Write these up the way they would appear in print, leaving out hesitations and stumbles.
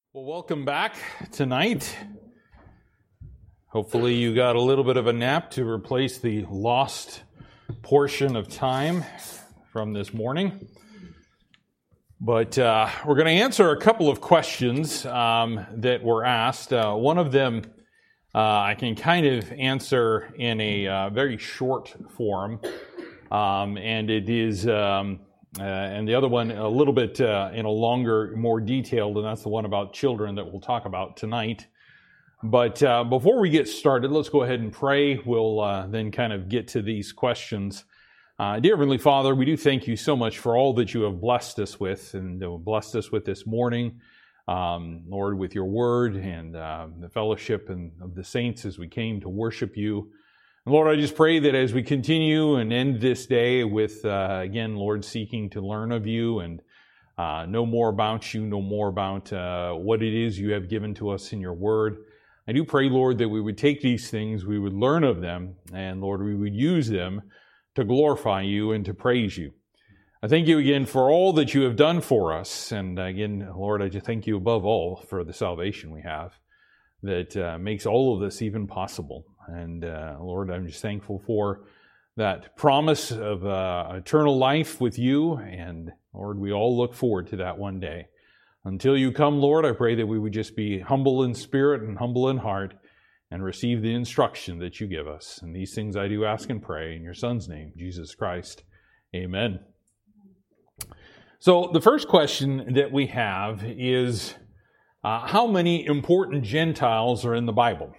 Well, welcome back tonight. Hopefully you got a little bit of a nap to replace the lost portion of time from this morning. But we're going to answer a couple of questions that were asked. One of them I can kind of answer in a very short form, and it is... and the other one a little bit in a longer, more detailed, and that's the one about children that we'll talk about tonight. But before we get started, let's go ahead and pray. We'll then kind of get to these questions. Dear Heavenly Father, we do thank you so much for all that you have blessed us with, and blessed us with this morning, Lord, with your word and the fellowship and of the saints as we came to worship you. Lord, I just pray that as we continue and end this day with, again, Lord, seeking to learn of you and know more about you, know more about what it is you have given to us in your word. I do pray, Lord, that we would take these things, we would learn of them, and Lord, we would use them to glorify you and to praise you. I thank you again for all that you have done for us. And again, Lord, I just thank you above all for the salvation we have that makes all of this even possible. And Lord, I'm just thankful for that promise of eternal life with you. And Lord, we all look forward to that one day. Until you come, Lord, I pray that we would just be humble in spirit and humble in heart and receive the instruction that you give us. And these things I do ask and pray in your Son's name, Jesus Christ. Amen. So the first question that we have is, how many important Gentiles are in the Bible?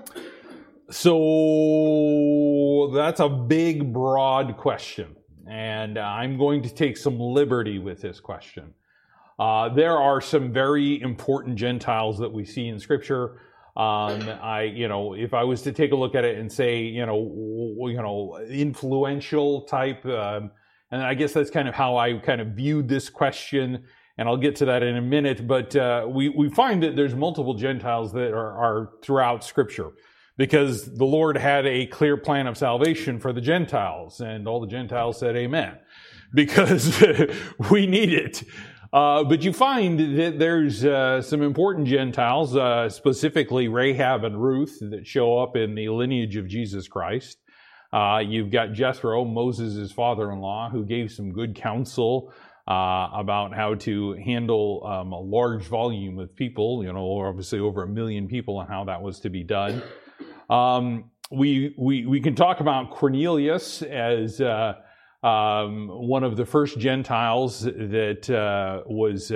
So that's a big, broad question, and I'm going to take some liberty with this question. There are some very important Gentiles that we see in Scripture. If I was to take a look at it and say, influential type, and I guess that's kind of how I kind of viewed this question, and I'll get to that in a minute. But we find that there's multiple Gentiles that are throughout Scripture, because the Lord had a clear plan of salvation for the Gentiles, and all the Gentiles said amen, because we need it. But you find that there's some important Gentiles, specifically Rahab and Ruth, that show up in the lineage of Jesus Christ. You've got Jethro, Moses' father-in-law, who gave some good counsel about how to handle a large volume of people, obviously over 1 million people, and how that was to be done. We can talk about Cornelius as one of the first Gentiles that was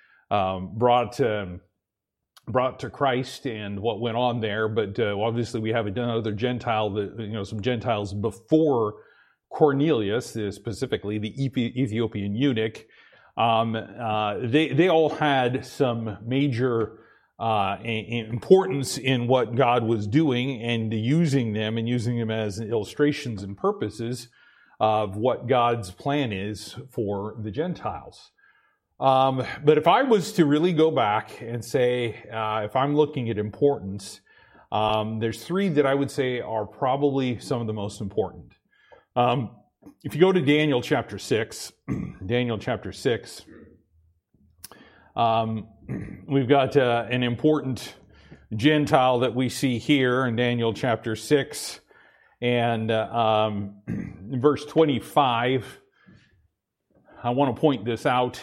brought to Christ and what went on there. But obviously we have another Gentile that some Gentiles before Cornelius, specifically the Ethiopian eunuch. They all had some major importance in what God was doing, and using them as illustrations and purposes of what God's plan is for the Gentiles. But if I was to really go back and say, if I'm looking at importance, there's 3 that I would say are probably some of the most important. If you go to Daniel chapter 6, we've got an important Gentile that we see here in Daniel chapter 6, and verse 25. I want to point this out.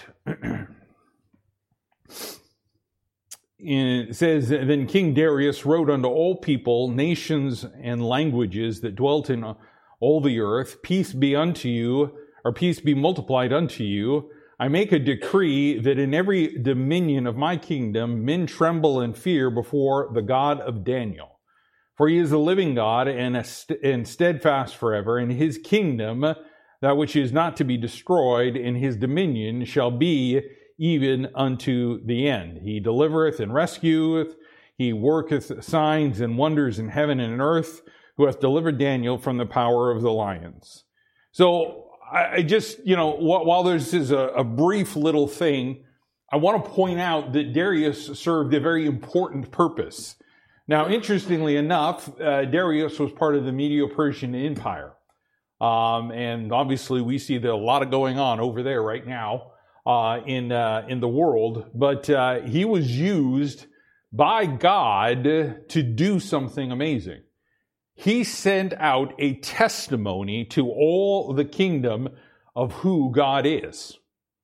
It says, "Then King Darius wrote unto all people, nations, and languages that dwelt in all the earth, peace be unto you, or peace be multiplied unto you. I make a decree that in every dominion of my kingdom men tremble and fear before the God of Daniel. For he is the living God and steadfast forever, and his kingdom, that which is not to be destroyed, and his dominion shall be even unto the end. He delivereth and rescueth, he worketh signs and wonders in heaven and in earth, who hath delivered Daniel from the power of the lions." So I just, while this is a brief little thing, I want to point out that Darius served a very important purpose. Now, interestingly enough, Darius was part of the Medo-Persian Empire. And obviously we see a lot of going on over there right now. in the world, but he was used by God to do something amazing. He sent out a testimony to all the kingdom of who God is.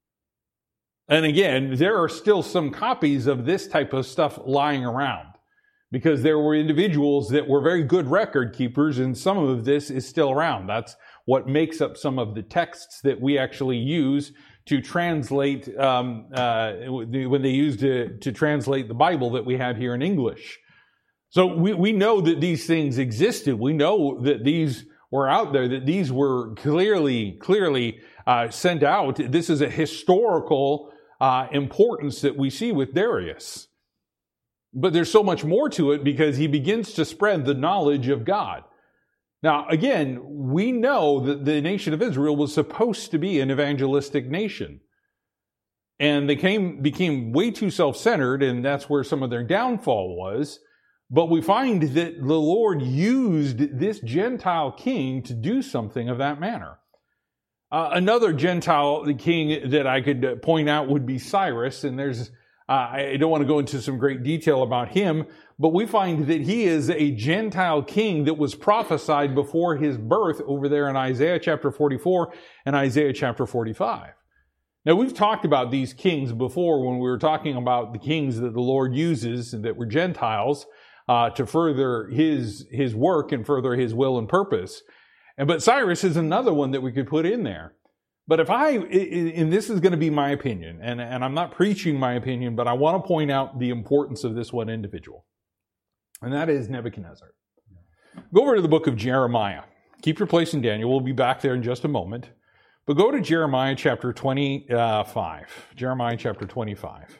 And again, there are still some copies of this type of stuff lying around, because there were individuals that were very good record keepers, and some of this is still around. That's what makes up some of the texts that we actually use to translate, when they used to translate the Bible that we have here in English. So we know that these things existed. We know that these were out there, that these were clearly sent out. This is a historical importance that we see with Darius. But there's so much more to it, because he begins to spread the knowledge of God. Now, again, we know that the nation of Israel was supposed to be an evangelistic nation. And they became way too self-centered, and that's where some of their downfall was. But we find that the Lord used this Gentile king to do something of that manner. Another Gentile king that I could point out would be Cyrus, and I don't want to go into some great detail about him, but we find that he is a Gentile king that was prophesied before his birth over there in Isaiah chapter 44 and Isaiah chapter 45. Now, we've talked about these kings before when we were talking about the kings that the Lord uses that were Gentiles to further his work and further his will and purpose. But Cyrus is another one that we could put in there. But and this is going to be my opinion, and I'm not preaching my opinion, but I want to point out the importance of this one individual, and that is Nebuchadnezzar. Go over to the book of Jeremiah. Keep your place in Daniel. We'll be back there in just a moment. But go to Jeremiah chapter 25. Jeremiah chapter 25.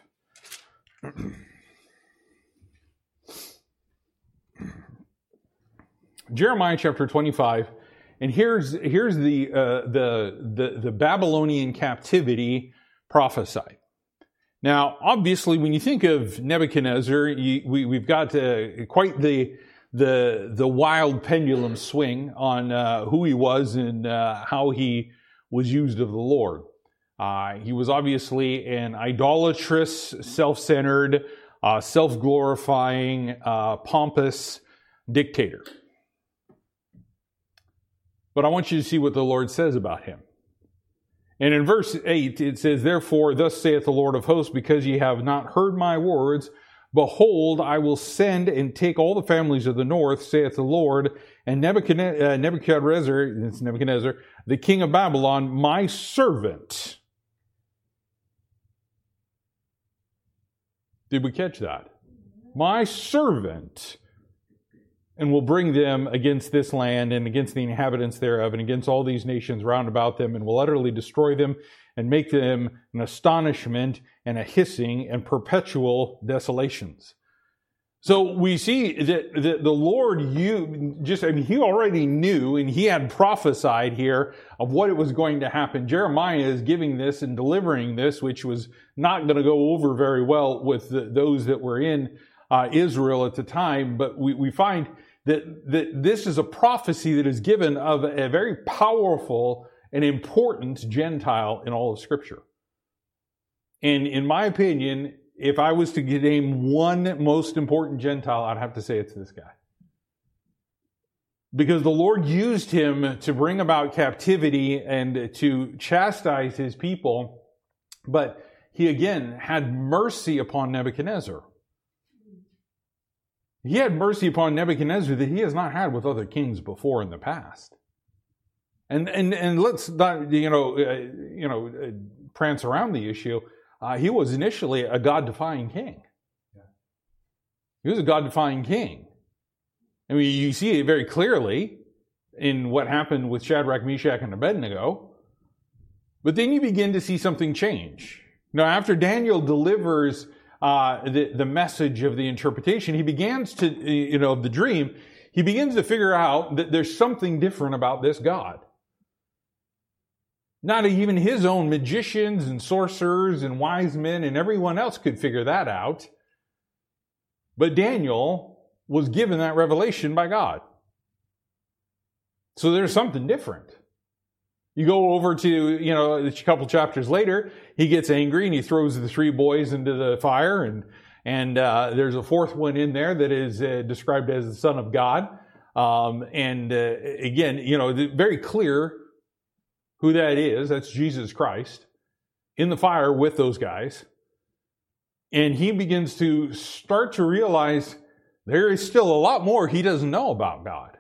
Jeremiah chapter 25. And here's the Babylonian captivity prophesied. Now, obviously, when you think of Nebuchadnezzar, we've got quite the wild pendulum swing on who he was and how he was used of the Lord. He was obviously an idolatrous, self-centered, self-glorifying, pompous dictator. But I want you to see what the Lord says about him. And in verse 8, it says, "Therefore, thus saith the Lord of hosts, because ye have not heard my words, behold, I will send and take all the families of the north, saith the Lord, and Nebuchadnezzar, the king of Babylon, my servant." Did we catch that? My servant. "And will bring them against this land and against the inhabitants thereof and against all these nations round about them, and will utterly destroy them and make them an astonishment and a hissing and perpetual desolations." So we see that the Lord, he already knew, and he had prophesied here of what it was going to happen. Jeremiah is giving this and delivering this, which was not going to go over very well with those that were in Israel at the time, but we find that this is a prophecy that is given of a very powerful and important Gentile in all of Scripture. And in my opinion, if I was to name one most important Gentile, I'd have to say it's this guy. Because the Lord used him to bring about captivity and to chastise his people, but he again had mercy upon Nebuchadnezzar. He had mercy upon Nebuchadnezzar that he has not had with other kings before in the past. And let's not prance around the issue. He was initially a God-defying king. He was a God-defying king. I mean, you see it very clearly in what happened with Shadrach, Meshach, and Abednego. But then you begin to see something change. Now, after Daniel delivers the message of the interpretation, he begins to, the dream, he begins to figure out that there's something different about this God. Not even his own magicians and sorcerers and wise men and everyone else could figure that out. But Daniel was given that revelation by God. So there's something different. You go over to, a couple chapters later, he gets angry and he throws the 3 boys into the fire, and there's a 4th one in there that is described as the Son of God. Again, very clear who that is. That's Jesus Christ in the fire with those guys. And he begins to start to realize there is still a lot more he doesn't know about God.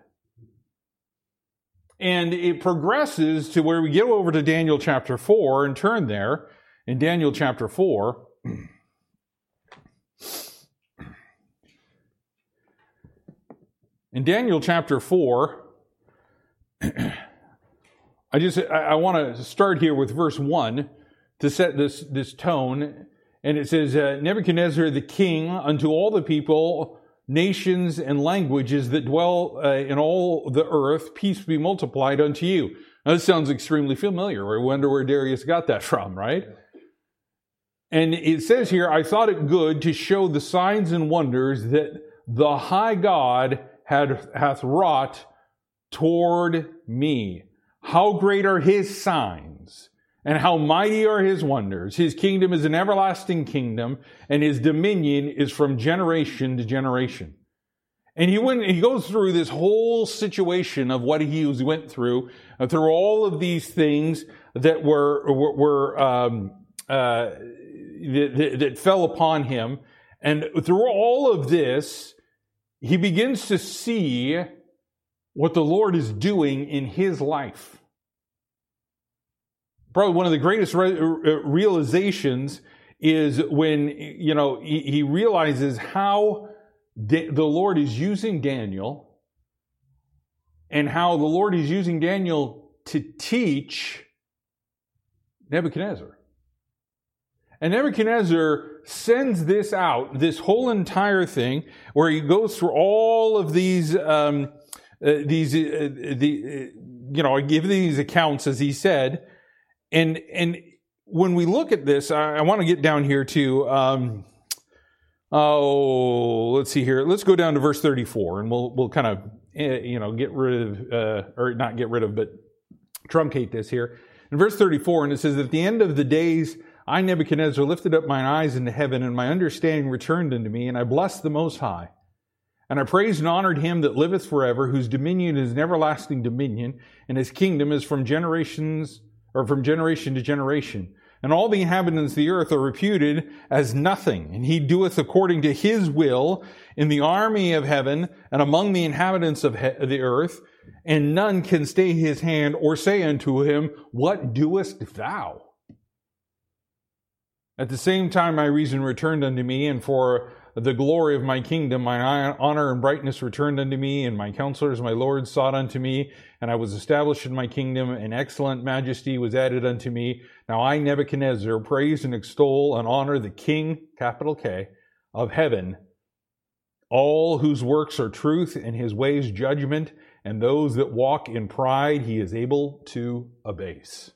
And it progresses to where we get over to Daniel chapter 4 and turn there in Daniel chapter 4. In Daniel chapter 4, I want to start here with verse 1 to set this tone. And it says, Nebuchadnezzar the king, unto all the people, nations, and languages that dwell in all the earth, peace be multiplied unto you. Now, this sounds extremely familiar. I wonder where Darius got that from, right? And it says here, I thought it good to show the signs and wonders that the high God hath wrought toward me. How great are his signs, and how mighty are his wonders. His kingdom is an everlasting kingdom, and his dominion is from generation to generation. And he goes through this whole situation of what he went through all of these things that that fell upon him. And through all of this, he begins to see what the Lord is doing in his life. Probably one of the greatest realizations is when, he realizes how the Lord is using Daniel, and how the Lord is using Daniel to teach Nebuchadnezzar. And Nebuchadnezzar sends this out, this whole entire thing, where he goes through all of these I give these accounts, as he said, and when we look at this, I want to get down here to, let's see here. Let's go down to verse 34, and we'll kind of, get rid of, or not get rid of, but truncate this here. In verse 34, and it says, at the end of the days, I, Nebuchadnezzar, lifted up mine eyes into heaven, and my understanding returned unto me, and I blessed the Most High. And I praised and honored him that liveth forever, whose dominion is an everlasting dominion, and his kingdom is from generation to generation. And all the inhabitants of the earth are reputed as nothing. And he doeth according to his will in the army of heaven and among the inhabitants of the earth. And none can stay his hand or say unto him, what doest thou? At the same time my reason returned unto me, and for the glory of my kingdom, my honor and brightness returned unto me, and my counselors, my lords, sought unto me, and I was established in my kingdom, and excellent majesty was added unto me. Now I, Nebuchadnezzar, praise and extol and honor the King, capital K, of heaven, all whose works are truth, and his ways judgment, and those that walk in pride he is able to abase.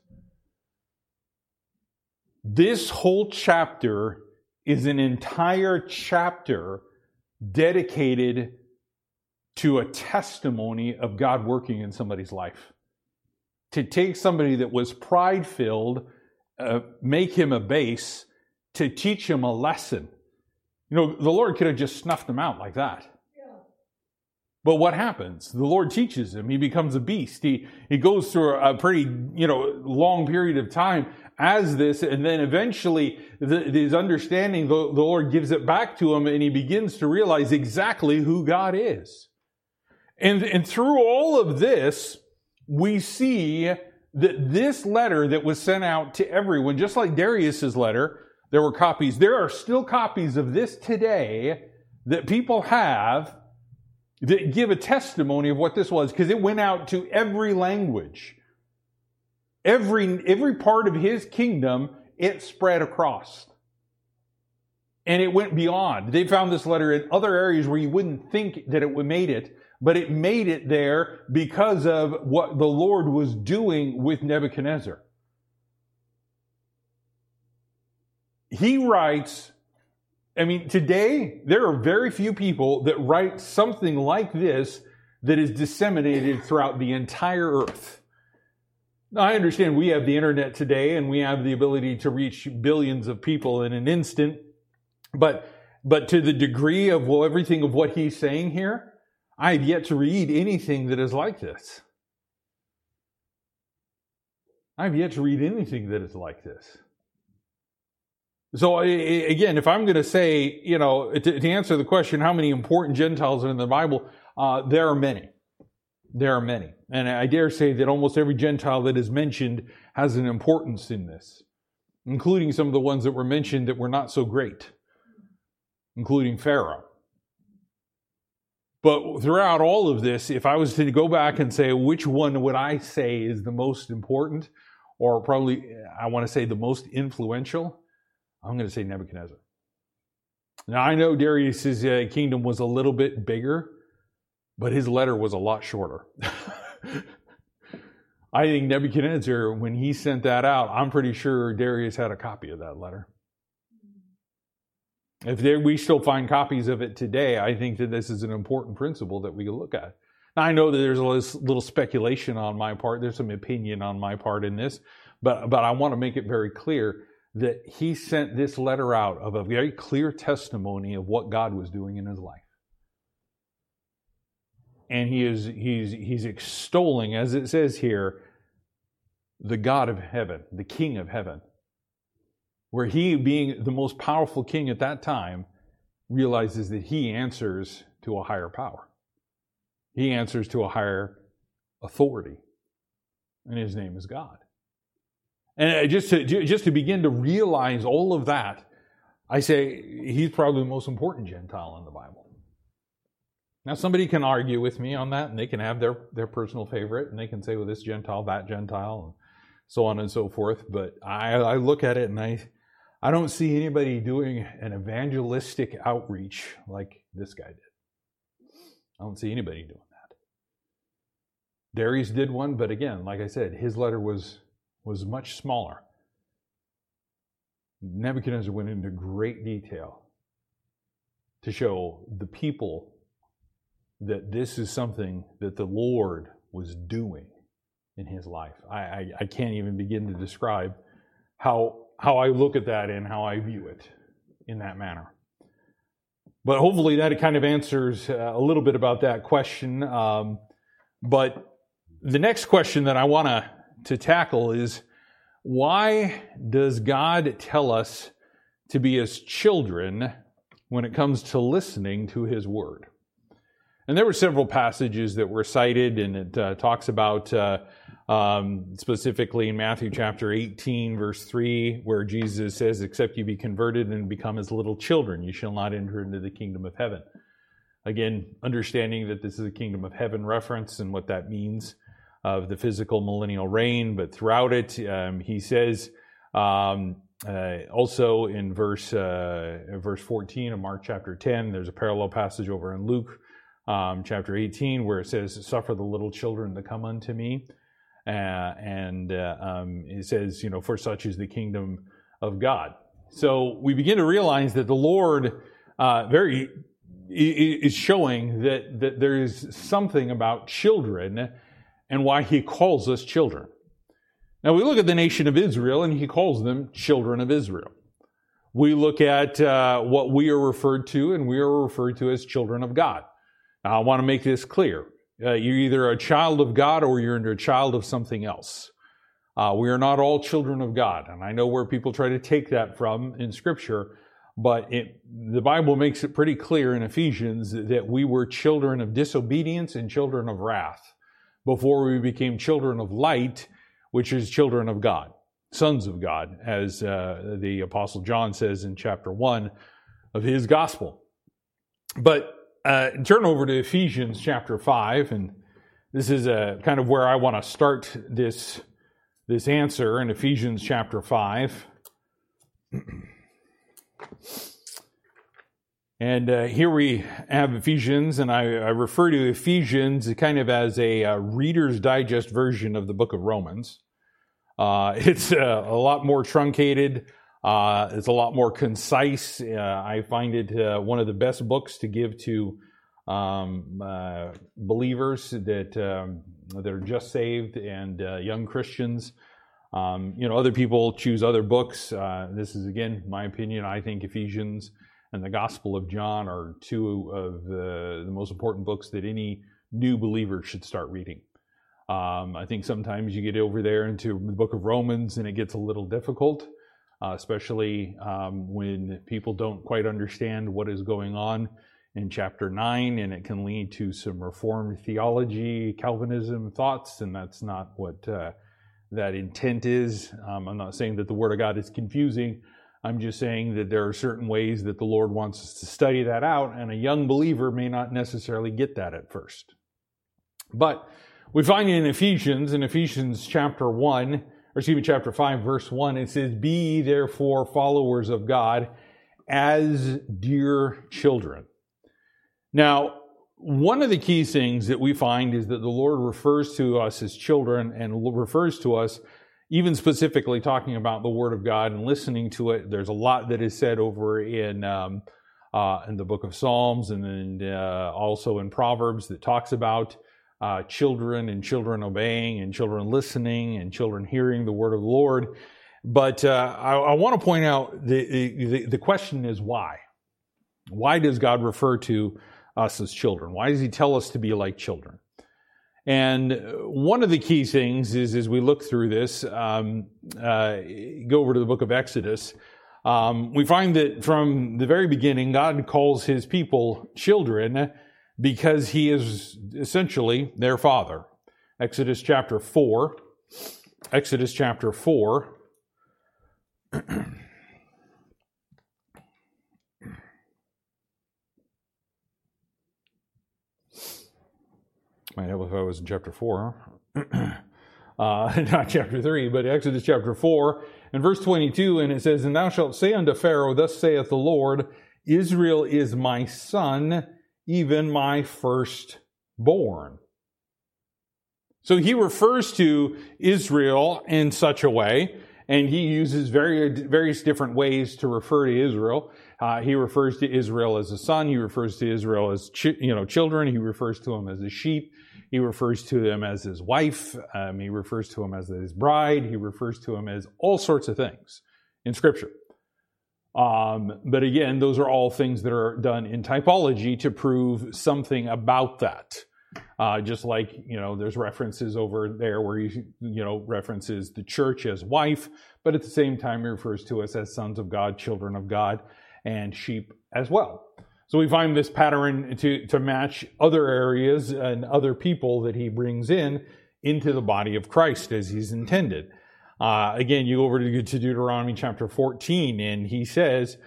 This whole chapter is an entire chapter dedicated to a testimony of God working in somebody's life. To take somebody that was pride-filled, make him abase, to teach him a lesson. The Lord could have just snuffed him out like that. But what happens? The Lord teaches him. He becomes a beast. He goes through a pretty, long period of time as this, and then eventually his understanding, the Lord gives it back to him, and he begins to realize exactly who God is. And through all of this, we see that this letter that was sent out to everyone, just like Darius's letter, there were copies. There are still copies of this today that people have that give a testimony of what this was, because it went out to every language. Every part of his kingdom, it spread across. And it went beyond. They found this letter in other areas where you wouldn't think that it would made it, but it made it there because of what the Lord was doing with Nebuchadnezzar. He writes, today, there are very few people that write something like this that is disseminated throughout the entire earth. Now, I understand we have the internet today and we have the ability to reach billions of people in an instant, but to the degree of everything of what he's saying here, I have yet to read anything that is like this. I have yet to read anything that is like this. So again, if I'm going to say, to answer the question, how many important Gentiles are in the Bible, there are many. There are many. And I dare say that almost every Gentile that is mentioned has an importance in this, including some of the ones that were mentioned that were not so great, including Pharaoh. But throughout all of this, if I was to go back and say, which one would I say is the most important, or probably, I want to say the most influential, I'm going to say Nebuchadnezzar. Now, I know Darius's kingdom was a little bit bigger, but his letter was a lot shorter. I think Nebuchadnezzar, when he sent that out, I'm pretty sure Darius had a copy of that letter. If we still find copies of it today, I think that this is an important principle that we can look at. Now, I know that there's a little speculation on my part. There's some opinion on my part in this, but I want to make it very clear that he sent this letter out of a very clear testimony of what God was doing in his life. And he's extolling, as it says here, the God of heaven, the King of heaven, where he, being the most powerful king at that time, realizes that he answers to a higher power. He answers to a higher authority, and his name is God. And just to begin to realize all of that, I say he's probably the most important Gentile in the Bible. Now, somebody can argue with me on that, and they can have their personal favorite, and they can say, well, this Gentile, that Gentile, and so on and so forth. But I look at it, and I don't see anybody doing an evangelistic outreach like this guy did. I don't see anybody doing that. Darius did one, but again, like I said, his letter was much smaller. Nebuchadnezzar went into great detail to show the people that this is something that the Lord was doing in his life. I can't even begin to describe how I look at that and how I view it in that manner. But hopefully that kind of answers a little bit about that question. But the next question that I want to tackle is, why does God tell us to be his children when it comes to listening to his word? And there were several passages that were cited, and it talks about specifically in Matthew chapter 18, verse 3, where Jesus says, except you be converted and become as little children, you shall not enter into the kingdom of heaven. Again, understanding that this is a kingdom of heaven reference and what that means of the physical millennial reign, but throughout it, he says also in verse 14 of Mark chapter 10, there's a parallel passage over in Luke chapter 18 where it says, suffer the little children to come unto me. And it says, for such is the kingdom of God. So we begin to realize that the Lord is showing that there is something about children and why he calls us children. Now we look at the nation of Israel and he calls them children of Israel. We look at what we are referred to, and we are referred to as children of God. Now I want to make this clear. You're either a child of God or you're a child of something else. We are not all children of God. And I know where people try to take that from in Scripture, but the Bible makes it pretty clear in Ephesians that we were children of disobedience and children of wrath before we became children of light, which is children of God, sons of God, as the Apostle John says in chapter 1 of his gospel. But turn over to Ephesians chapter 5, and this is kind of where I want to start this answer in Ephesians chapter 5. And here we have Ephesians, and I refer to Ephesians kind of as a Reader's Digest version of the book of Romans. It's a lot more truncated. It's a lot more concise. I find it one of the best books to give to believers that that are just saved and young Christians. Other people choose other books. This is, again, my opinion. I think Ephesians and the Gospel of John are two of the most important books that any new believer should start reading. I think sometimes you get over there into the book of Romans and it gets a little difficult, especially when people don't quite understand what is going on in chapter 9, and it can lead to some Reformed theology, Calvinism thoughts, and that's not what that intent is. I'm not saying that the Word of God is confusing. I'm just saying that there are certain ways that the Lord wants us to study that out, and a young believer may not necessarily get that at first. But we find in Ephesians chapter 5, verse 1, it says, "Be ye therefore followers of God as dear children." Now, one of the key things that we find is that the Lord refers to us as children and refers to us even specifically talking about the Word of God and listening to it. There's a lot that is said over in the book of Psalms and then also in Proverbs that talks about children and children obeying and children listening and children hearing the Word of the Lord. But I want to point out the question is why? Why does God refer to us as children? Why does He tell us to be like children? And one of the key things is, as we look through this, go over to the book of Exodus, we find that from the very beginning, God calls His people children because He is essentially their Father. Exodus chapter 4. Might help if I was in chapter 4, not chapter 3, but Exodus chapter 4 and verse 22, and it says, "And thou shalt say unto Pharaoh, Thus saith the Lord, Israel is my son, even my firstborn." So He refers to Israel in such a way, and He uses various different ways to refer to Israel. He refers to Israel as a son. He refers to Israel as children. He refers to them as a sheep. He refers to them as His wife. He refers to them as His bride. He refers to them as all sorts of things in Scripture. But again, those are all things that are done in typology to prove something about that. Just like, there's references over there where He, references the church as wife, but at the same time He refers to us as sons of God, children of God, and sheep as well. So we find this pattern to match other areas and other people that He brings into the body of Christ as He's intended. Again, you go over to Deuteronomy chapter 14, and He says,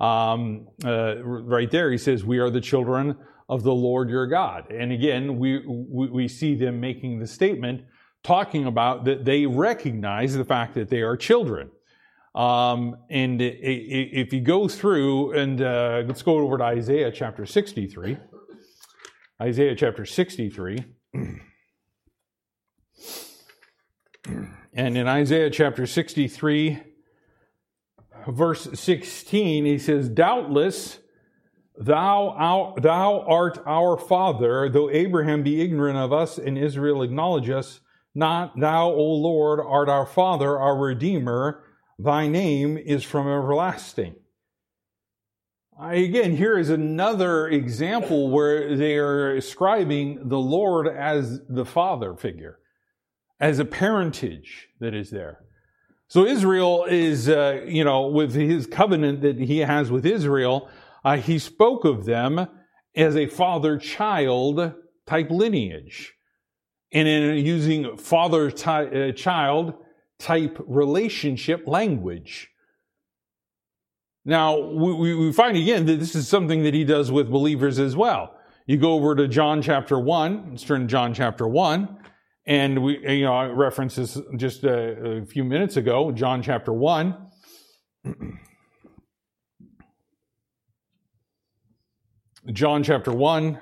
right there, He says, "We are the children of the Lord your God." And again, we see them making the statement, talking about that they recognize the fact that they are children. And if you go through, and let's go over to Isaiah chapter 63. Isaiah chapter 63. And in Isaiah chapter 63, verse 16, he says, "Doubtless thou art our father, though Abraham be ignorant of us and Israel acknowledge us not. Thou, O Lord, art our Father, our Redeemer. Thy name is from everlasting." Again, here is another example where they are ascribing the Lord as the Father figure, as a parentage that is there. So Israel is, with His covenant that He has with Israel, He spoke of them as a father-child type lineage. And in using father-child type relationship language. Now, we find again that this is something that He does with believers as well. You go over to John chapter 1, let's turn to John chapter 1, and I referenced this just a few minutes ago, John chapter 1. John chapter 1,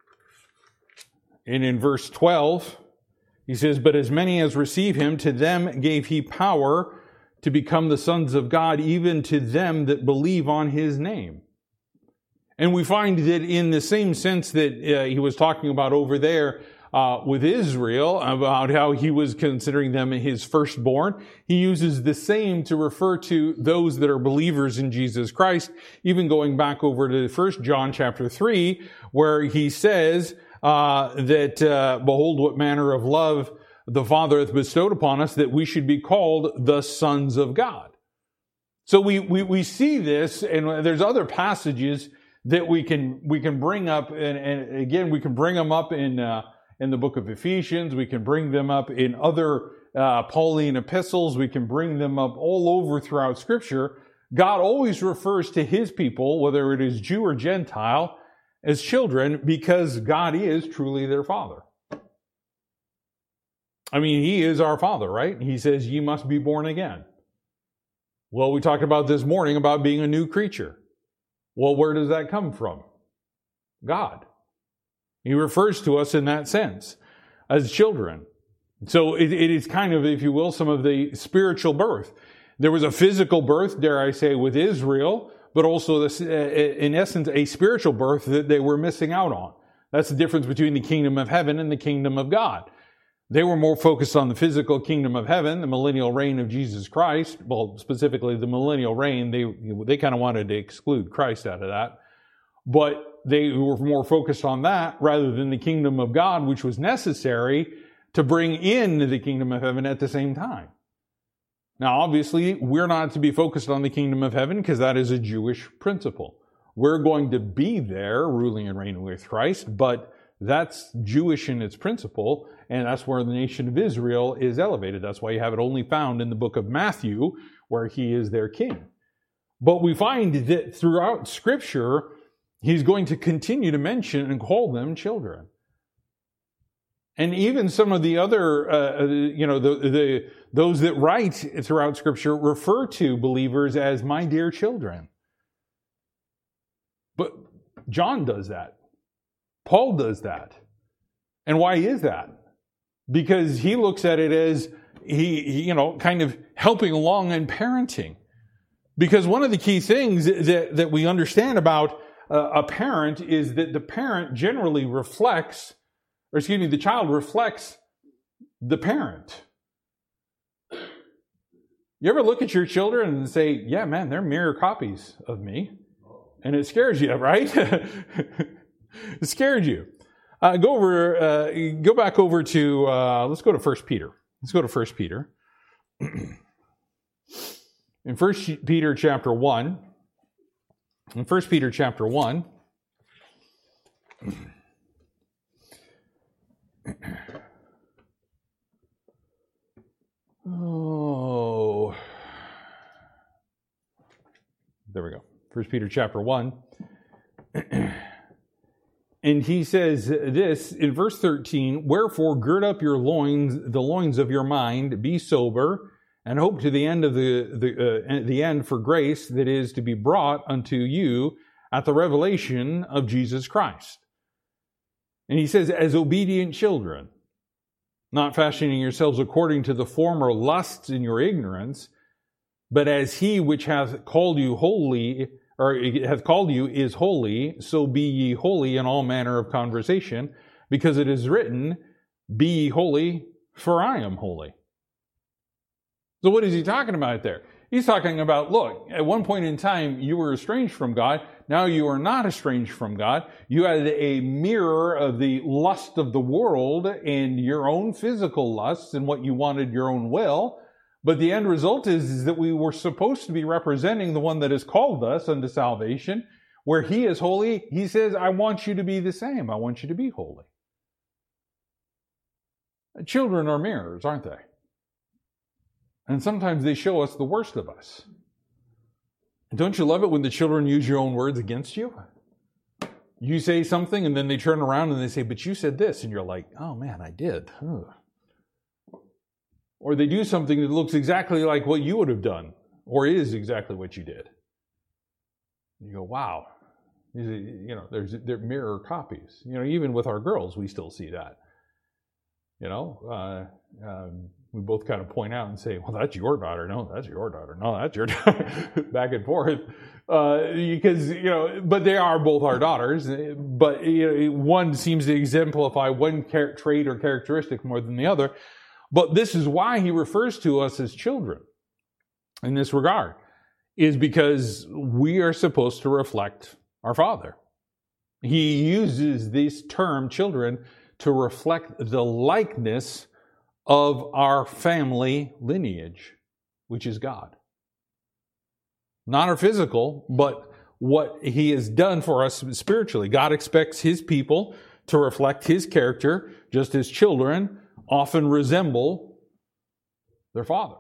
and in verse 12, He says, "But as many as receive Him, to them gave He power to become the sons of God, even to them that believe on His name." And we find that in the same sense that He was talking about over there, with Israel about how he was considering them his firstborn. He uses the same to refer to those that are believers in Jesus Christ, even going back over to 1 John chapter 3, where he says that, behold, what manner of love the Father hath bestowed upon us, that we should be called the sons of God. So we see this, and there's other passages that we can bring up, and again, we can bring them up in the book of Ephesians. We can bring them up in other Pauline epistles. We can bring them up all over throughout Scripture. God always refers to his people, whether it is Jew or Gentile, as children, because God is truly their Father. I mean, he is our Father, right? He says, ye must be born again. Well, we talked about this morning about being a new creature. Well, where does that come from? God. He refers to us in that sense as children. So it is kind of, if you will, some of the spiritual birth. There was a physical birth, dare I say, with Israel, but also, this, in essence, a spiritual birth that they were missing out on. That's the difference between the kingdom of heaven and the kingdom of God. They were more focused on the physical kingdom of heaven, the millennial reign of Jesus Christ. Well, specifically the millennial reign, they kind of wanted to exclude Christ out of that. But they were more focused on that rather than the kingdom of God, which was necessary to bring in the kingdom of heaven at the same time. Now, obviously, we're not to be focused on the kingdom of heaven because that is a Jewish principle. We're going to be there ruling and reigning with Christ, but that's Jewish in its principle, and that's where the nation of Israel is elevated. That's why you have it only found in the book of Matthew, where he is their king. But we find that throughout Scripture, he's going to continue to mention and call them children. And even some of the other, those that write throughout Scripture refer to believers as my dear children. But John does that. Paul does that. And why is that? Because he looks at it as he kind of helping along and parenting. Because one of the key things that we understand about a parent is that the parent generally the child reflects the parent. You ever look at your children and say, yeah, man, they're mirror copies of me? And it scares you, right? It scared you. Go back over to, let's go to 1 Peter. Let's go to 1 Peter. In 1 Peter chapter 1, oh, there we go. 1 Peter chapter 1. And he says this in verse 13, wherefore gird up your loins, the loins of your mind, be sober, and hope to the end of the end for grace that is to be brought unto you at the revelation of Jesus Christ. And he says, as obedient children, not fashioning yourselves according to the former lusts in your ignorance, but as he which hath called you holy, or hath called you is holy, so be ye holy in all manner of conversation, because it is written, be ye holy, for I am holy. So what is he talking about there? He's talking about, look, at one point in time, you were estranged from God. Now you are not estranged from God. You had a mirror of the lust of the world and your own physical lusts and what you wanted, your own will. But the end result is that we were supposed to be representing the one that has called us unto salvation. Where he is holy, he says, I want you to be the same. I want you to be holy. Children are mirrors, aren't they? And sometimes they show us the worst of us. Don't you love it when the children use your own words against you? You say something and then they turn around and they say, but you said this. And you're like, oh man, I did. Ugh. Or they do something that looks exactly like what you would have done, or is exactly what you did. You go, wow. They're mirror copies. Even with our girls, we still see that. we both kind of point out and say, well, that's your daughter. No, that's your daughter. No, that's your daughter. Back and forth. Because, but they are both our daughters. But one seems to exemplify one trait or characteristic more than the other. But this is why he refers to us as children in this regard, is because we are supposed to reflect our Father. He uses this term, children, to reflect the likeness of our family lineage, which is God. Not our physical, but what He has done for us spiritually. God expects His people to reflect His character, just as children often resemble their father.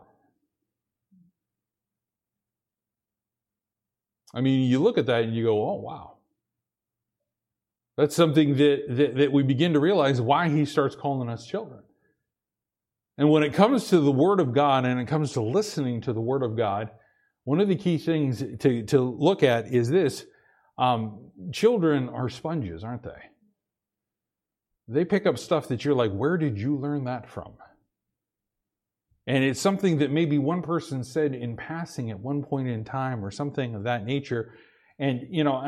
I mean, you look at that and you go, oh, wow. That's something that we begin to realize why He starts calling us children. And when it comes to the Word of God and it comes to listening to the Word of God, one of the key things to look at is this. Children are sponges, aren't they? They pick up stuff that you're like, where did you learn that from? And it's something that maybe one person said in passing at one point in time or something of that nature. And,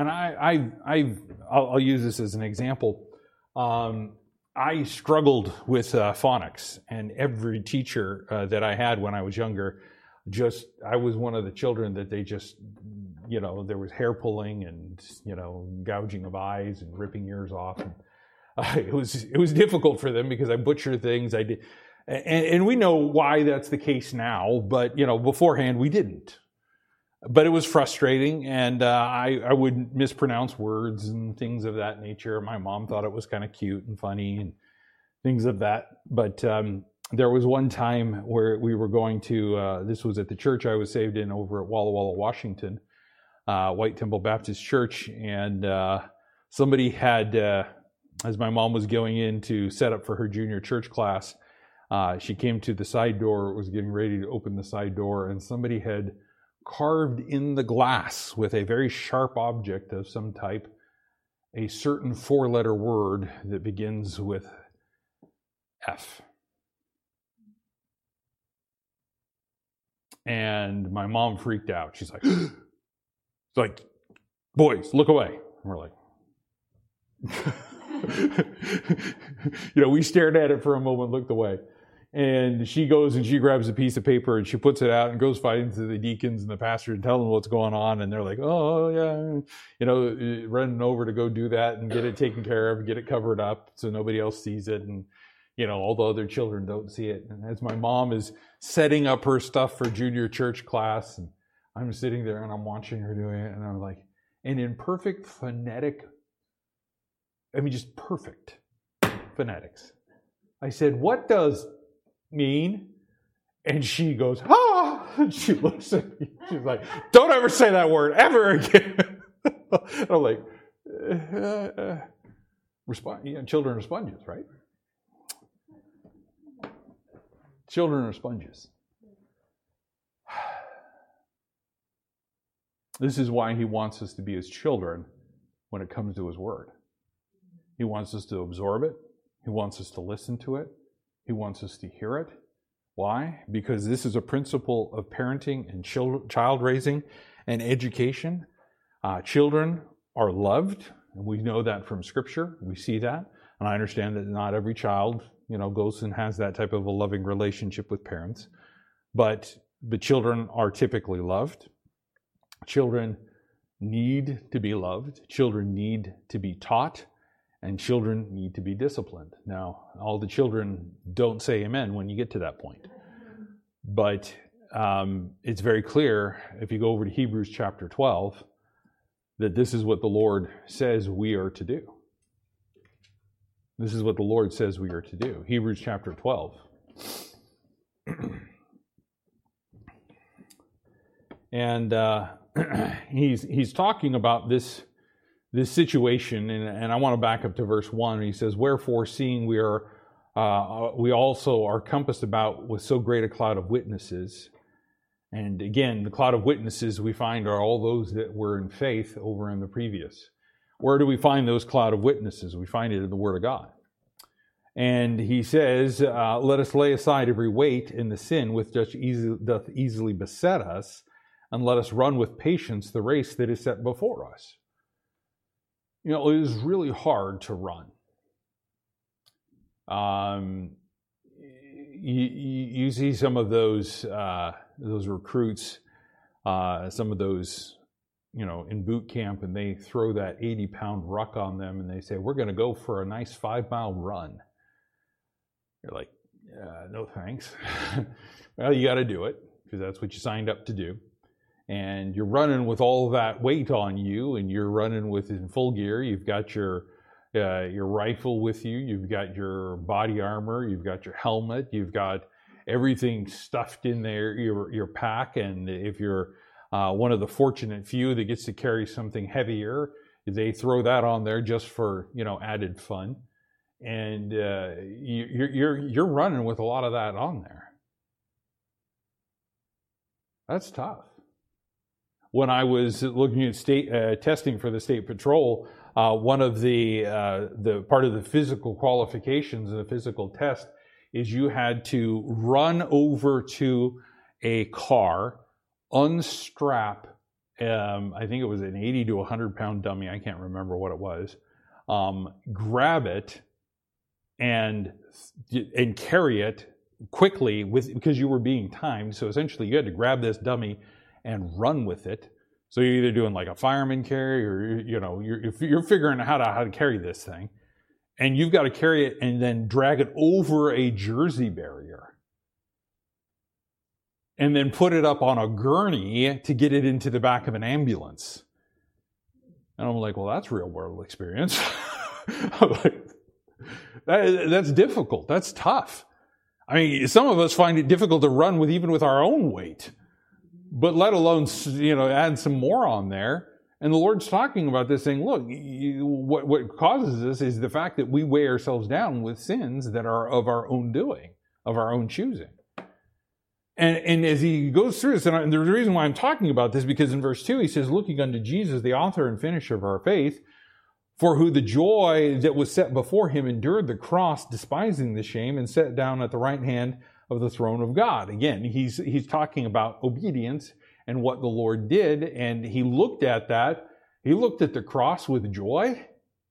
I'll use this as an example. I struggled with phonics, and every teacher that I had when I was younger, I was one of the children that they just, there was hair pulling and, gouging of eyes and ripping ears off. And, it was difficult for them because I butchered things. I did, and we know why that's the case now, but, beforehand we didn't. But it was frustrating, and I would mispronounce words and things of that nature. My mom thought it was kind of cute and funny and things of that. But there was one time where we were going to, this was at the church I was saved in over at Walla Walla, Washington, White Temple Baptist Church. And somebody had, as my mom was going in to set up for her junior church class, she came to the side door, was getting ready to open the side door, and somebody had carved in the glass with a very sharp object of some type a certain four-letter word that begins with F. And my mom freaked out. She's like, boys, look away. And we're like, we stared at it for a moment, looked away. And she goes and she grabs a piece of paper and she puts it out and goes fighting to the deacons and the pastor and tell them what's going on. And they're like, oh, yeah, running over to go do that and get it taken care of, get it covered up so nobody else sees it. And, all the other children don't see it. And as my mom is setting up her stuff for junior church class, and I'm sitting there and I'm watching her doing it, and I'm like, and in perfect phonetic, just perfect phonetics, I said, what does mean? And she goes, ah! And she looks at me. She's like, don't ever say that word ever again. I'm like, children are sponges, right? Children are sponges. This is why He wants us to be His children when it comes to His Word. He wants us to absorb it. He wants us to listen to it. He wants us to hear it. Why? Because this is a principle of parenting and child raising and education. Children are loved, and we know that from Scripture. We see that. And I understand that not every child, goes and has that type of a loving relationship with parents. But the children are typically loved. Children need to be loved. Children need to be taught. And children need to be disciplined. Now, all the children don't say amen when you get to that point. But it's very clear, if you go over to Hebrews chapter 12, that this is what the Lord says we are to do. This is what the Lord says we are to do. Hebrews chapter 12. And he's talking about this situation, and I want to back up to verse 1. He says, wherefore, seeing we also are compassed about with so great a cloud of witnesses. And again, the cloud of witnesses we find are all those that were in faith over in the previous. Where do we find those cloud of witnesses? We find it in the Word of God. And he says, let us lay aside every weight and the sin which doth easily beset us, and let us run with patience the race that is set before us. You know, it is really hard to run. You see some of those recruits, some of those, you know, in boot camp, and they throw that 80-pound ruck on them, and they say, we're going to go for a nice 5-mile run. You're like, no thanks. Well, you got to do it, because that's what you signed up to do. And you're running with all that weight on you, and you're running with in full gear. You've got your rifle with you. You've got your body armor. You've got your helmet. You've got everything stuffed in there, your pack. And if you're one of the fortunate few that gets to carry something heavier, they throw that on there just for, you know, added fun. And you're running with a lot of that on there. That's tough. When I was looking at state testing for the state patrol, one of the part of the physical qualifications of the physical test is you had to run over to a car, unstrap, I think it was an 80 to 100-pound dummy, I can't remember what it was, grab it and carry it quickly because you were being timed. So essentially you had to grab this dummy and run with it. So you're either doing like a fireman carry, or you're figuring out how to carry this thing, and you've got to carry it and then drag it over a Jersey barrier, and then put it up on a gurney to get it into the back of an ambulance. And I'm like, well, that's real world experience. I'm like, that's difficult. That's tough. I mean, some of us find it difficult to run even with our own weight. But let alone, add some more on there. And the Lord's talking about this, saying, look, what causes this is the fact that we weigh ourselves down with sins that are of our own doing, of our own choosing. And as he goes through this, and the reason why I'm talking about this, because in verse 2, he says, looking unto Jesus, the author and finisher of our faith, for who the joy that was set before him endured the cross, despising the shame, and sat down at the right hand of the throne of God. Again, he's talking about obedience and what the Lord did, and he looked at that. He looked at the cross with joy.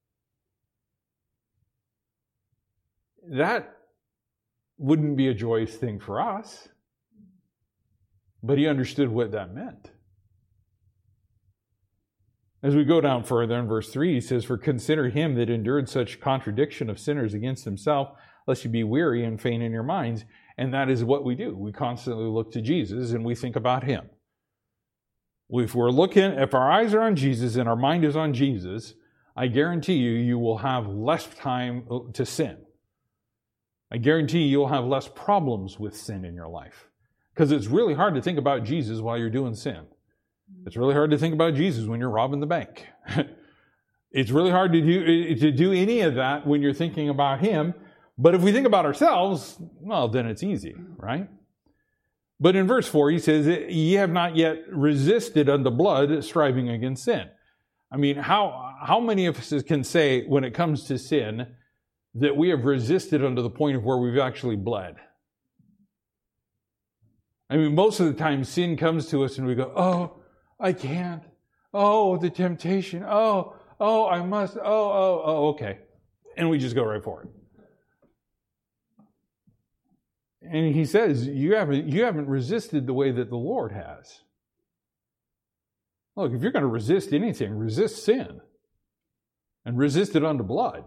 That wouldn't be a joyous thing for us, but he understood what that meant. As we go down further in verse 3, he says, for consider him that endured such contradiction of sinners against himself, lest you be weary and faint in your minds. And that is what we do. We constantly look to Jesus and we think about him. If our eyes are on Jesus and our mind is on Jesus, I guarantee you will have less time to sin. I guarantee you'll have less problems with sin in your life. Because it's really hard to think about Jesus while you're doing sin. It's really hard to think about Jesus when you're robbing the bank. It's really hard to do any of that when you're thinking about him. But if we think about ourselves, well, then it's easy, right? But in verse 4, he says, ye have not yet resisted unto blood, striving against sin. I mean, how many of us can say, when it comes to sin, that we have resisted unto the point of where we've actually bled? I mean, most of the time, sin comes to us and we go, oh, I can't. Oh, the temptation. Oh, I must. Oh, okay. And we just go right for it. And he says, you haven't resisted the way that the Lord has. Look, if you're going to resist anything, resist sin. And resist it unto blood.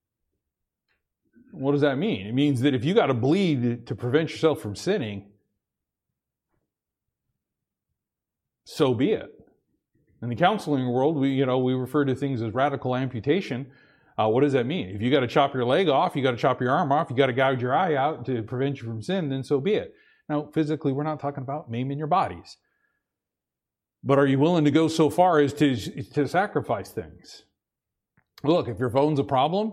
What does that mean? It means that if you got to bleed to prevent yourself from sinning, so be it. In the counseling world, we refer to things as radical amputation. What does that mean? If you got to chop your leg off, you got to chop your arm off, you got to gouge your eye out to prevent you from sin, then so be it. Now, physically, we're not talking about maiming your bodies. But are you willing to go so far as to sacrifice things? Look, if your phone's a problem,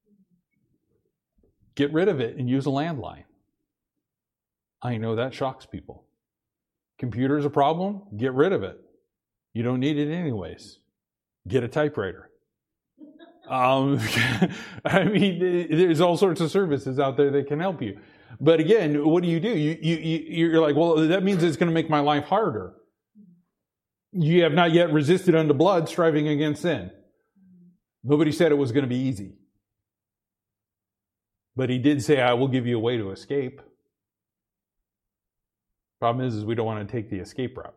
get rid of it and use a landline. I know that shocks people. Computer's a problem, get rid of it. You don't need it anyways. Get a typewriter. I mean, there's all sorts of services out there that can help you. But again, what do? You're like, well, that means it's going to make my life harder. You have not yet resisted unto blood, striving against sin. Nobody said it was going to be easy. But he did say, I will give you a way to escape. Problem is we don't want to take the escape route,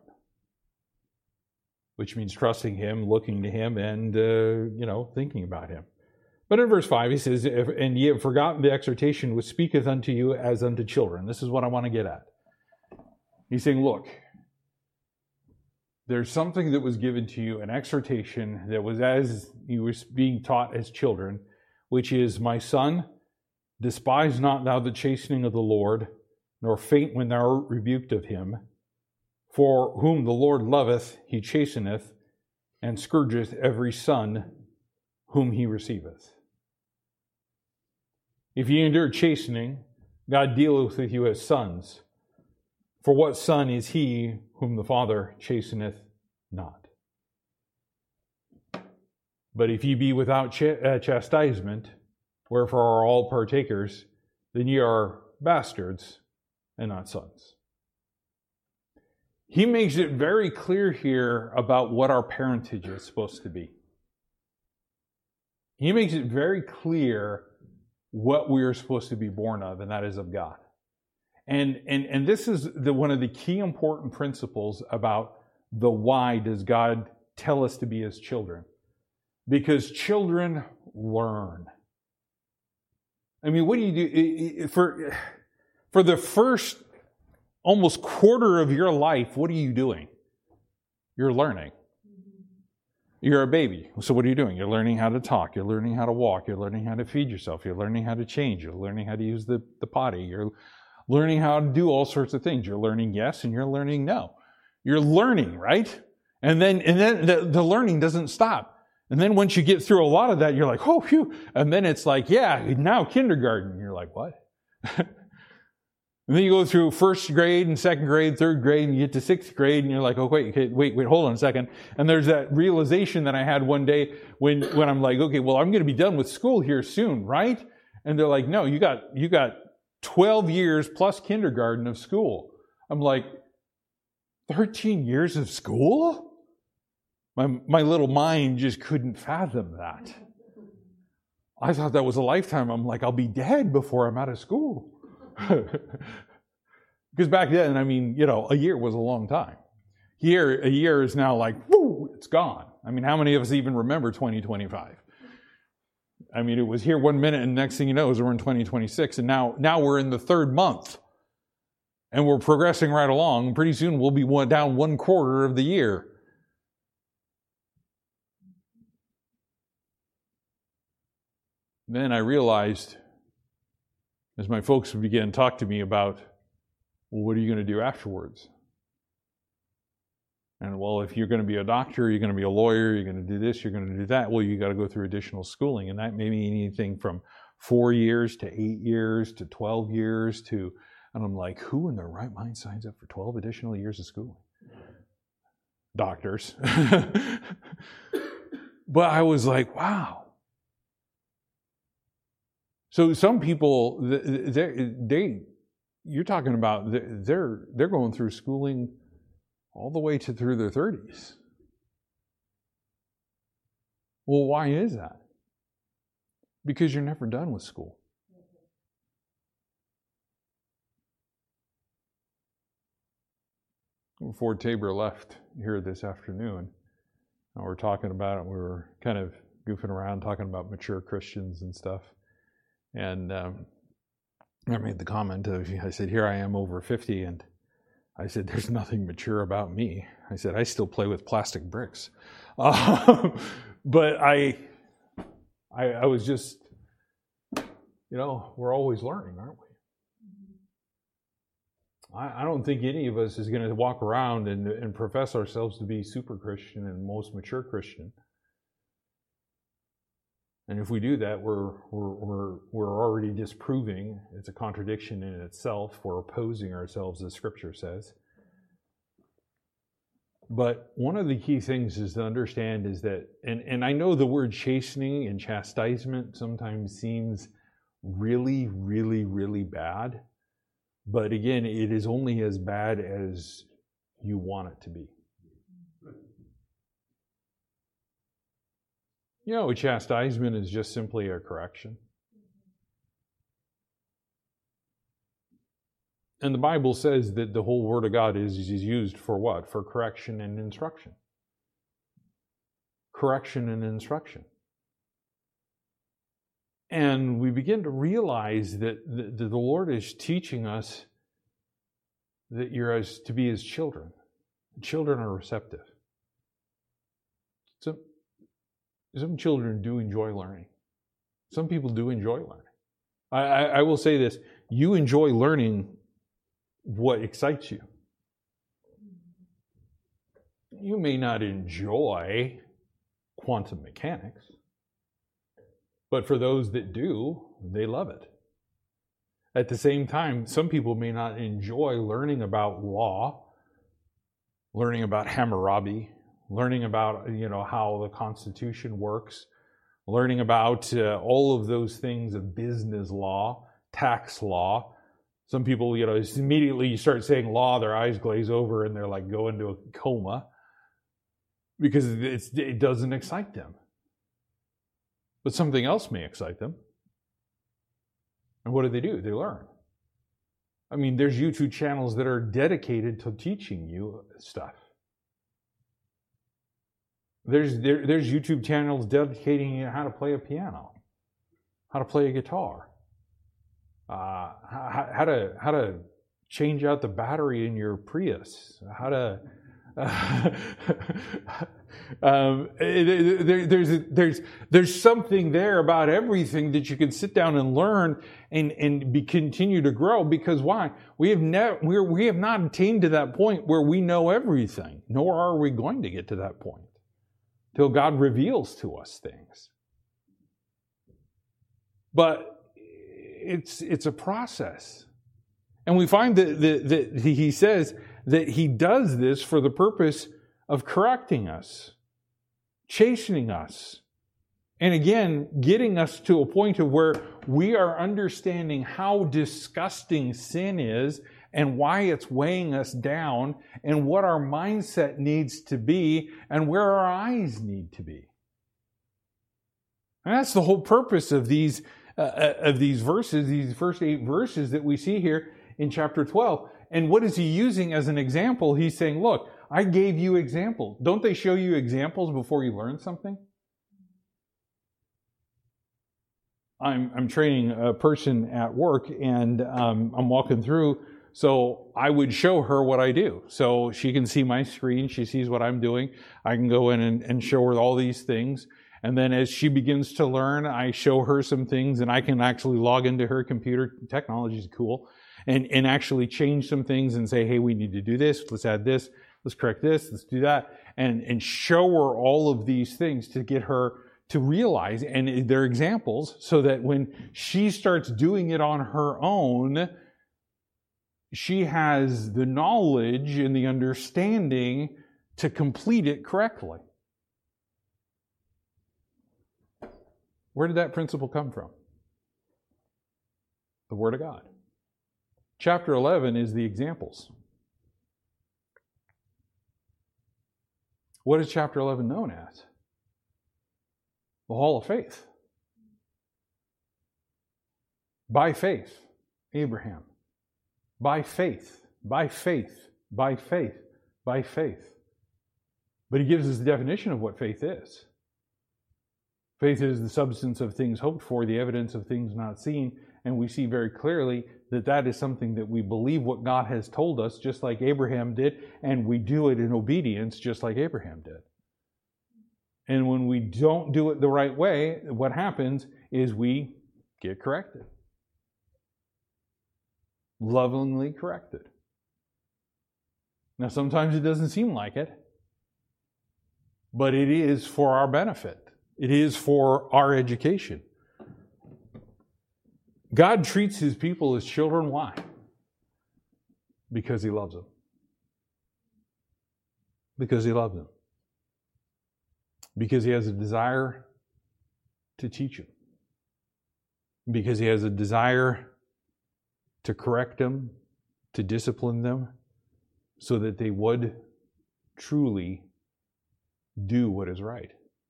which means trusting him, looking to him, and, thinking about him. But in verse 5, he says, and ye have forgotten the exhortation which speaketh unto you as unto children. This is what I want to get at. He's saying, look, there's something that was given to you, an exhortation that was as you were being taught as children, which is, my son, despise not thou the chastening of the Lord, nor faint when thou art rebuked of him. For whom the Lord loveth, he chasteneth, and scourgeth every son whom he receiveth. If ye endure chastening, God dealeth with you as sons. For what son is he whom the Father chasteneth not? But if ye be without chastisement, wherefore are all partakers, then ye are bastards and not sons. He makes it very clear here about what our parentage is supposed to be. He makes it very clear what we are supposed to be born of, and that is of God. And this is one of the key important principles about the why does God tell us to be His children. Because children learn. I mean, what do you do? For the first almost quarter of your life, what are you doing? You're learning. You're a baby. So what are you doing? You're learning how to talk. You're learning how to walk. You're learning how to feed yourself. You're learning how to change. You're learning how to use the potty. You're learning how to do all sorts of things. You're learning yes and you're learning no. You're learning, right? And then the learning doesn't stop. And then once you get through a lot of that, you're like, oh, phew. And then it's like, yeah, now kindergarten. You're like, what? And then you go through first grade and second grade, third grade, and you get to sixth grade, and you're like, oh, wait, hold on a second. And there's that realization that I had one day when I'm like, okay, well, I'm going to be done with school here soon, right? And they're like, no, you got 12 years plus kindergarten of school. I'm like, 13 years of school? My little mind just couldn't fathom that. I thought that was a lifetime. I'm like, I'll be dead before I'm out of school. Because back then, I mean, a year was a long time. Here, a year is now like, whoo, it's gone. I mean, how many of us even remember 2025? I mean, it was here 1 minute, and next thing you know is we're in 2026, and now we're in the third month. And we're progressing right along. Pretty soon we'll be down 1/4 of the year. Then I realized, as my folks began to talk to me about, well, what are you going to do afterwards? And well, if you're going to be a doctor, you're going to be a lawyer, you're going to do this, you're going to do that, well, you got to go through additional schooling. And that may mean anything from 4 years to 8 years to 12 years to, and I'm like, who in their right mind signs up for 12 additional years of schooling? Doctors. But I was like, wow. So some people, you're talking about, they're going through schooling all the way through their 30s. Well, why is that? Because you're never done with school. Before Tabor left here this afternoon, we were talking about it. We were kind of goofing around, talking about mature Christians and stuff. And I made the comment I said, here I am over 50, and I said, there's nothing mature about me. I said, I still play with plastic bricks. But I was just, we're always learning, aren't we? I don't think any of us is going to walk around and profess ourselves to be super Christian and most mature Christian. And if we do that, we're already disproving. It's a contradiction in itself. We're opposing ourselves, as Scripture says. But one of the key things is to understand is that, and I know the word chastening and chastisement sometimes seems really, really, really bad. But again, it is only as bad as you want it to be. You know, chastisement is just simply a correction. And the Bible says that the whole Word of God is used for what? For correction and instruction. Correction and instruction. And we begin to realize that the Lord is teaching us that you're to be His children. Children are receptive. Some children do enjoy learning. Some people do enjoy learning. I will say this, you enjoy learning what excites you. You may not enjoy quantum mechanics, but for those that do, they love it. At the same time, some people may not enjoy learning about law, learning about Hammurabi, learning about how the Constitution works, learning about all of those things of business law, tax law. Some people, immediately you start saying law, their eyes glaze over and they're like go into a coma because it doesn't excite them. But something else may excite them. And what do? They learn. I mean, there's YouTube channels that are dedicated to teaching you stuff. There's YouTube channels dedicating you how to play a piano, how to play a guitar, how to change out the battery in your Prius, how to there's something there about everything that you can sit down and learn and continue to grow. Because why? We have not attained to that point where we know everything, nor are we going to get to that point till God reveals to us things. But it's a process. And we find that he says that he does this for the purpose of correcting us, chastening us, and again, getting us to a point of where we are understanding how disgusting sin is and why it's weighing us down and what our mindset needs to be and where our eyes need to be. And that's the whole purpose of these verses, these first 8 verses that we see here in chapter 12. And what is he using as an example? He's saying, look, I gave you examples. Don't they show you examples before you learn something? I'm training a person at work, and I'm walking through, so I would show her what I do. So she can see my screen, she sees what I'm doing. I can go in and show her all these things. And then as she begins to learn, I show her some things, and I can actually log into her computer. Technology is cool. And actually change some things and say, hey, we need to do this, let's add this, let's correct this, let's do that. And show her all of these things to get her to realize, and they're examples, so that when she starts doing it on her own, she has the knowledge and the understanding to complete it correctly. Where did that principle come from? The Word of God. Chapter 11 is the examples. What is chapter 11 known as? The Hall of Faith. By faith, Abraham. By faith, by faith, by faith, by faith. But he gives us the definition of what faith is. Faith is the substance of things hoped for, the evidence of things not seen. And we see very clearly that that is something that we believe what God has told us, just like Abraham did, and we do it in obedience, just like Abraham did. And when we don't do it the right way, what happens is we get corrected. Lovingly corrected. Now, sometimes it doesn't seem like it, but it is for our benefit. It is for our education. God treats His people as children. Why? Because He loves them. Because he loves them. Because he has a desire to teach them. Because he has a desire to correct them, to discipline them, so that they would truly do what is right.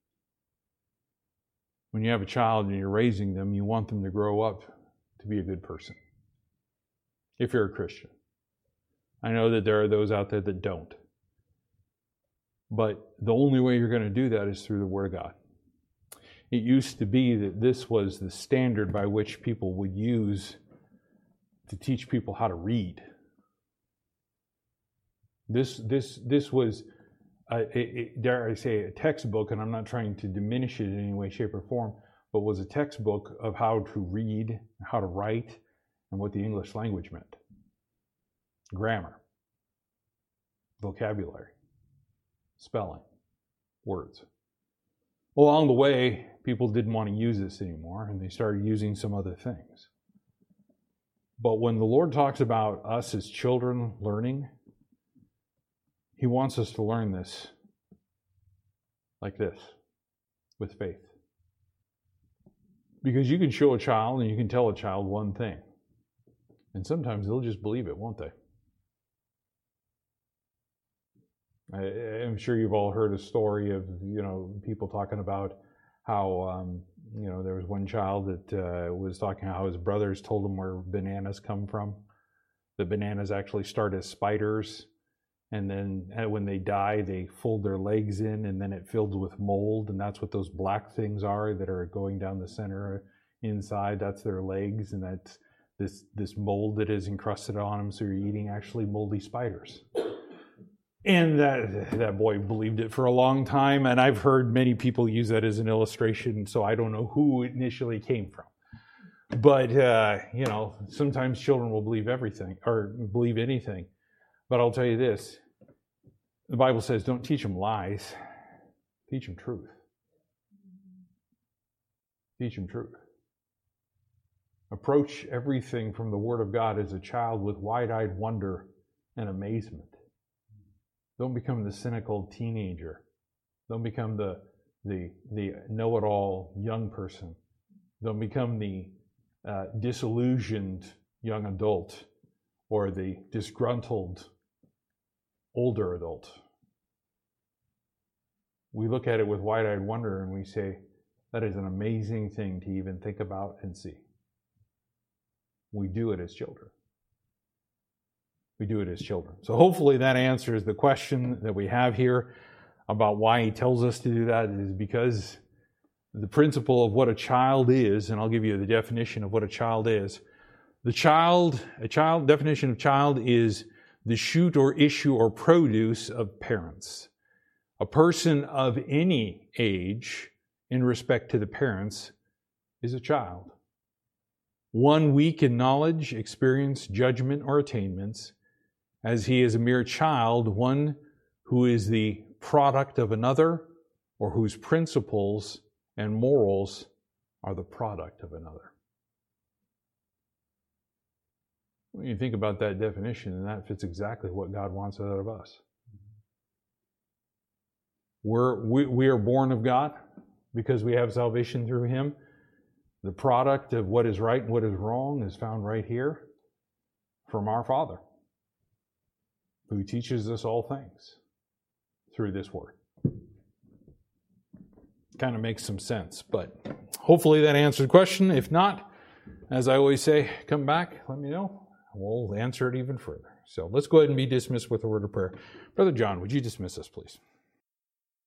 When you have a child and you're raising them, you want them to grow up to be a good person. If you're a Christian. I know that there are those out there that don't. But the only way you're going to do that is through the Word of God. It used to be that this was the standard by which people would use to teach people how to read. This was, dare I say, a textbook, and I'm not trying to diminish it in any way, shape, or form, but was a textbook of how to read, how to write, and what the English language meant. Grammar, vocabulary, spelling, words. Along the way, people didn't want to use this anymore, and they started using some other things. But when the Lord talks about us as children learning, He wants us to learn this like this, with faith. Because you can show a child and you can tell a child one thing, and sometimes they'll just believe it, won't they? I'm sure you've all heard a story of, people talking about how, there was one child that was talking how his brothers told him where bananas come from. The bananas actually start as spiders, and then when they die, they fold their legs in, and then it fills with mold, and that's what those black things are that are going down the center inside. That's their legs, and that's this mold that is encrusted on them, so you're eating actually moldy spiders. And that boy believed it for a long time, and I've heard many people use that as an illustration, so I don't know who it initially came from. But, sometimes children will believe everything, or believe anything. But I'll tell you this, the Bible says don't teach them lies, teach them truth. Teach them truth. Approach everything from the Word of God as a child with wide-eyed wonder and amazement. Don't become the cynical teenager. Don't become the know-it-all young person. Don't become the disillusioned young adult or the disgruntled older adult. We look at it with wide-eyed wonder and we say, that is an amazing thing to even think about and see. We do it as children. We do it as children. So hopefully that answers the question that we have here about why he tells us to do that, is because the principle of what a child is, and I'll give you the definition of what a child is. Definition of child is the shoot or issue or produce of parents. A person of any age in respect to the parents is a child. One weak in knowledge, experience, judgment, or attainments, as he is a mere child, one who is the product of another, or whose principles and morals are the product of another. When you think about that definition, and that fits exactly what God wants out of us. We are born of God because we have salvation through Him. The product of what is right and what is wrong is found right here from our Father, who teaches us all things through this Word. Kind of makes some sense, but hopefully that answers the question. If not, as I always say, come back, let me know. We'll answer it even further. So let's go ahead and be dismissed with a word of prayer. Brother John, would you dismiss us, please?